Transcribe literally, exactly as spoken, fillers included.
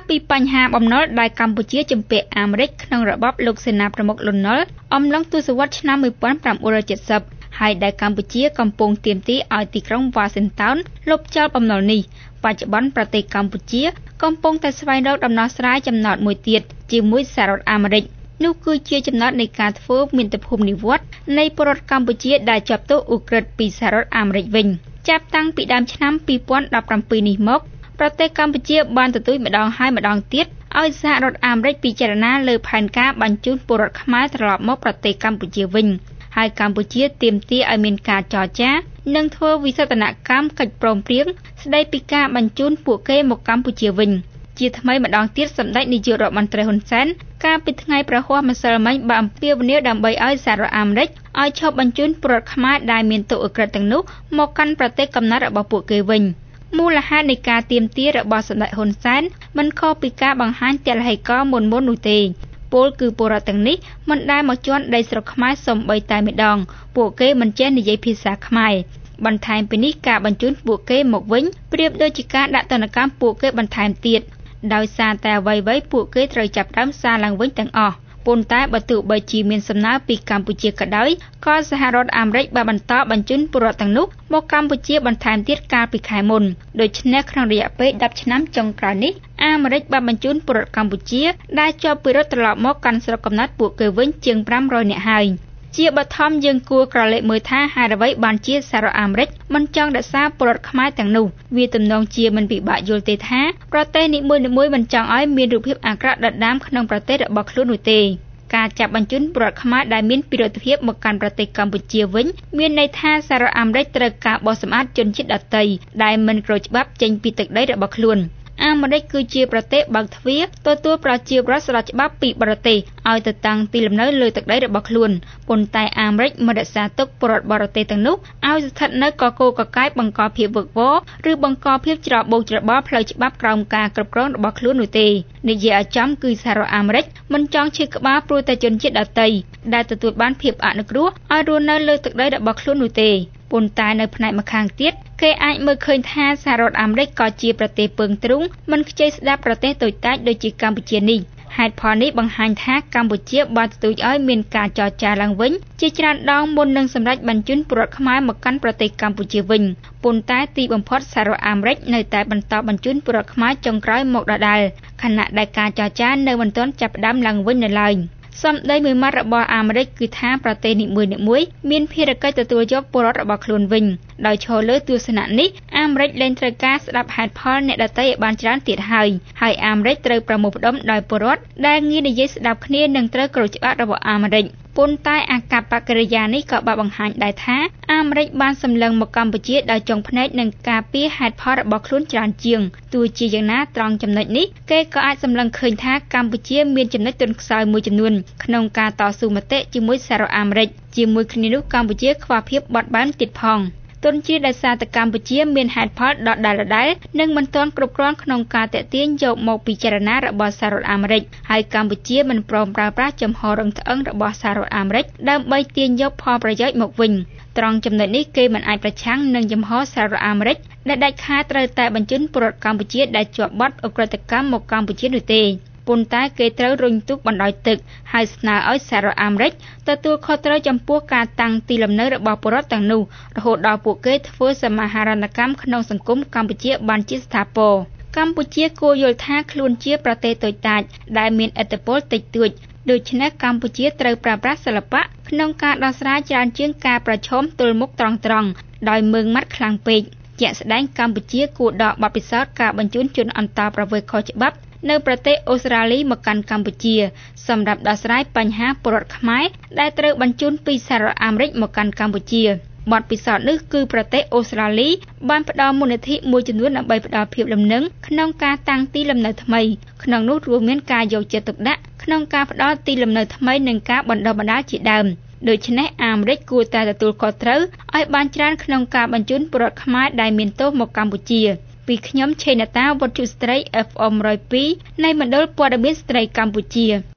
ពីបញ្ហាបំណុលដែលកម្ពុជាជំពាក់អាមេរិកក្នុងរបបលោកសេនាប្រមុខលន់ នល់អំឡុងទសវត្សរ៍ឆ្នាំnineteen seventyហើយដែលកម្ពុជាកំពុងទាមទារឲ្យទីក្រុងវ៉ាស៊ីនតោនលុបចោលបំណុលនេះបច្ចុប្បន្នប្រទេសកម្ពុជាកំពុងតែស្វែងរកដំណោះស្រាយចំណោទមួយទៀតជាមួយសហរដ្ឋអាមេរិកនោះគឺជាចំណោទនៃការធ្វើមាតុភូមិនិវត្តន៍នៃពលរដ្ឋកម្ពុជាដែលជាប់ទោសឧក្រិដ្ឋពីសហរដ្ឋអាមេរិកវិញចាប់តាំងពីដើមឆ្នាំtwo thousand seventeenនេះមកប្រទេសកម្ពុជាបានទទូចម្ដងហើយម្ដងទៀតឲ្យសហរដ្ឋអាមេរិកពិចារណាលើផែនការបញ្ជូនពលរដ្ឋខ្មែរត្រឡប់មកប្រទេសកម្ពុជាវិញហើយកម្ពុជាទាមទារឲ្យមានការចរចានិងធ្វើវិសោធនកម្មកិច្ចព្រមព្រៀងស្ដីពីការបញ្ជូនពួកគេមកកម្ពុជាវិញជាថ្មីម្ដងទៀតសម្ដេចនាយករដ្ឋមន្ត្រីហ៊ុនសែនកាលពីថ្ងៃប្រហ័សម្សិលមិញបានអំពាវនាវដើម្បីឲ្យសហរដ្ឋអាមេរិកឲ្យឈប់បញ្ជូនពលរដ្ឋខ្មែរដែលមានទោសឧក្រិដ្ឋទាំងនោះមកកាន់ប្រទេសកំណើតរបស់ពួកគេវិញមូលហេតុនៃការទាមទាររបស់សម្ដេចហ៊ុនសែនមិនខុសពីការបង្ហាញទឡ្ហីករណ៍មុនៗនោះទេពលគឺពលរដ្ឋទាំងនេះមិនដែលមកជន់ដីស្រុកខ្មែរសូម្បីតែម្ដងពួកគេមិនចេះនិយាយភាសាខ្មែរបន្ថែមពីនេះការបញ្ជូនពួកគេមកវិញប្រៀបដូចជាការដាក់ទណ្ឌកម្មពួកគេបន្ថែមទៀតដោយសារតែអ្វីៗពួកគេត្រូវចាប់ផ្ដើមសារឡើងវិញទាំងអស់ប៉ុន្តែបើទោះបីជាមានសំណើពីកម្ពុជាក៏ដោយក៏សហរដ្ឋអាមេរិកបានបន្តបញ្ជូនពលរដ្ឋទាំងនោះមកកម្ពុជាបន្ថែមទៀតកាលពីខែមុនដូច្នេះក្នុងរយៈពេលtenឆ្នាំចុងក្រោយនេះអាមេរិកបានបញ្ជូនពលរដ្ឋកម្ពុជាដែលជាប់ពីរដ្ឋត្រឡប់មកកាន់ស្រុកកំណើតពួកគេវិញជាងfive hundredនាក់ហើយជាបឋមយើងគួរក្រឡេកមើលថាហេតុអ្វីបានជាសហរដ្ឋអាមេរិកមិនចង់រក្សាពលរដ្ឋខ្មែរទាំងនោះវាទំនងជាមិនពិបាកយល់ទេថាប្រទេសនីមួយៗមិនចង់ឲ្យមានរូបភាពអាក្រក់ដណ្ដើមក្នុងប្រទេសរបស់ខ្លួននោះទេការចាប់បញ្ជូនពលរដ្ឋខ្មែរដែលមានពិរុទ្ធភាពមកកាន់ប្រទេសកម្ពុជាវិញមានន័យថាសហរដ្ឋអាមេរិកត្រូវការបោសសម្អាតជនជាតិដទៃដែលមិនគោរពច្បាប់ចេញពីទឹកដីរបស់ខ្លួនអាមេរិកគឺជាប្រទេសបើកទ្វារទទួលប្រជាពលរដ្ឋស្របច្បាប់ពីបរទេសឲ្យទៅតាំងទីលំនៅលើទឹកដីរបស់ខ្លួនប៉ុន្តែអាមេរិកមិនរក្សាទុកពលរដ្ឋបរទេសទាំងនោះឲ្យស្ថិតនៅកកូរកកាយបង្កភាពវឹកវរឬបង្កភាពច្របូកច្របល់ផ្លូវច្បាប់ក្រោមការគ្រប់គ្រងរបស់ខ្លួននោះទេនិយាយឲ្យចំគឺសហរដ្ឋអាមេរិកមិនចង់ឈឺក្បាលព្រោះតែជនជាតិដទៃដែលទទួលបានភាពអនុគ្រោះឲ្យរស់នៅលើទឹកដីរបស់ខ្លួននោះទេប៉ុន្តែនៅផ្នែកម្ខាងទៀតគេអាចមើលឃើញថាសហរដ្ឋអាមេរិកក៏ជាប្រទេសពឹងទ្រូងមិនខ្ចីស្ដាប់ប្រទេសតូចតាចដូចជាកម្ពុជានេះហេតុផលនេះបង្ហាញថាកម្ពុជាបានទទូចឲ្យមានការចរចាឡើងវិញជាច្រើនដងមុននឹងសម្រេចបញ្ជូនពលរដ្ឋខ្មែរមកកាន់ប្រទេសកម្ពុជាវិញប៉ុន្តែទីបំផុតសហរដ្ឋអាមេរិកនៅតែបន្តបញ្ជូនពលរដ្ឋខ្មែរចុងក្រោយមកដដែលខណៈដែលការចរចានៅមិនទាន់ចាប់ផ្ដើមឡើងវិញនៅឡើយសម្ដីមួយម៉ាត់របស់អាមេរិកគឺថាប្រទេសនីមួយៗមានភារកិច្ចទទួលយកពលរដ្ឋរបស់ខ្លួនវិញដោយឈរលើទស្សនៈនេះអាមេរិកលែងត្រូវការស្ដាប់ហេតុផលអ្នកដទៃឲ្យបានច្រើនទៀតហើយហើយអាមេរិកត្រូវប្រមូលផ្ដុំដោយពលរដ្ឋដែលងាយនិយាយស្ដាប់គ្នានិងត្រូវគោរពច្បាប់របស់អាមេរិកប៉ុន្តែអាកប្បកិរិយានេះក៏បានបង្ហាញដែរថាអាមេរិកបានសម្លឹងមកកម្ពុជាដោយចុងភ្នែកនឹងការពារហេតុផលរបស់ខ្លួនច្រើនជាងទោះជាយ៉ាងណាត្រង់ចំណុចនេះគេក៏អាចសម្លឹងឃើញថាកម្ពុជាមានចំណុចទន់ខ្សោយមួយចំនួនក្នុងការតស៊ូមតិជាមួយសហរដ្ឋអាមេរិកជាមួយគ្នានោះកម្ពុជាខ្វះភាពបត់បែនទៀតផងទន់ជាដោយសារតែកម្ពុជាមានហេតុផលដដែលៗនិងមិនទាន់គ្រប់គ្រាន់ក្នុងការតាក់ទាញយកមកពិចារណារបស់សហរដ្ឋអាមេរិកហើយកម្ពុជាមិនព្រមប្រើប្រាស់ចំហររឹងត្អឹងរបស់សហរដ្ឋអាមេរិកដើម្បីទាញយកផលប្រយោជន៍មកវិញត្រង់ចំណុចនេះគេមិនអាចប្រឆាំងនឹងចំហសហរដ្ឋអាមេរិកដែលដាច់ខាតត្រូវតែបញ្ជូនពលរដ្ឋកម្ពុជាដែលជាប់បទឧក្រិដ្ឋកម្មមកកម្ពុជានោះទេប៉ុន្តែគេត្រូវរុញទូកបណ្ដោយទឹកហើយស្នើឲ្យសហរដ្ឋអាមេរិកទទួលខុសត្រូវចំពោះការតាំងទីលំនៅរបស់ពលរដ្ឋទាំងនោះរហូតដល់ពួកគេធ្វើសមាហរណកម្មក្នុងសង្គមកម្ពុជាបានជាស្ថាពរកម្ពុជាគួរយល់ថាខ្លួនជាប្រទេសតូចតាចដែលមានឥទ្ធិពលតិចតួចដូច្នេះកម្ពុជាត្រូវប្រើប្រាស់សិល្បៈក្នុងការដោះស្រាយច្រើនជាងការប្រឈមទល់មុខត្រង់ៗដោយមើងម៉ាត់ខ្លាំងពេកជាក់ស្ដែងកម្ពុជាគួរដកបទពិសោធន៍ការបញ្ជូនជនអន្តោប្រវេសន៍ខុសច្បាប់នៅប្រទេសអូស្ត្រាលីមកកាន់កម្ពុជាសម្រាប់ដោះស្រាយបញ្ហាពលរដ្ឋខ្មែរដែលត្រូវបញ្ជូនពីសហរដ្ឋអាមេរិកមកកាន់កម្ពុជាបទពិសោធន៍នេះគឺប្រទេសអូស្ត្រាលីបានផ្ដល់មូលនិធិមួយចំនួនដើម្បីផ្ដល់ភាពលំនឹងក្នុងការតាំងទីលំនៅថ្មីក្នុងនោះរួមមានការយកចិត្តទុកដាក់ក្នុងការផ្ដល់ទីលំនៅថ្មីនិងការបណ្ដុះបណ្ដាលជាដើមដូច្នេះអាមេរិកគួរតែទទួលខុសត្រូវឲ្យបានច្រើនក្នុងការបញ្ជូនពលរដ្ឋខ្មែរដែលមានទោសមកកម្ពុជាពីខ្ញុំឆេនតាវុទ្ធុស្ត្រី เอฟ เอ็ม one oh twoនៃមណ្ឌលព័ត៌មានស្ត្រីកម្ពុជា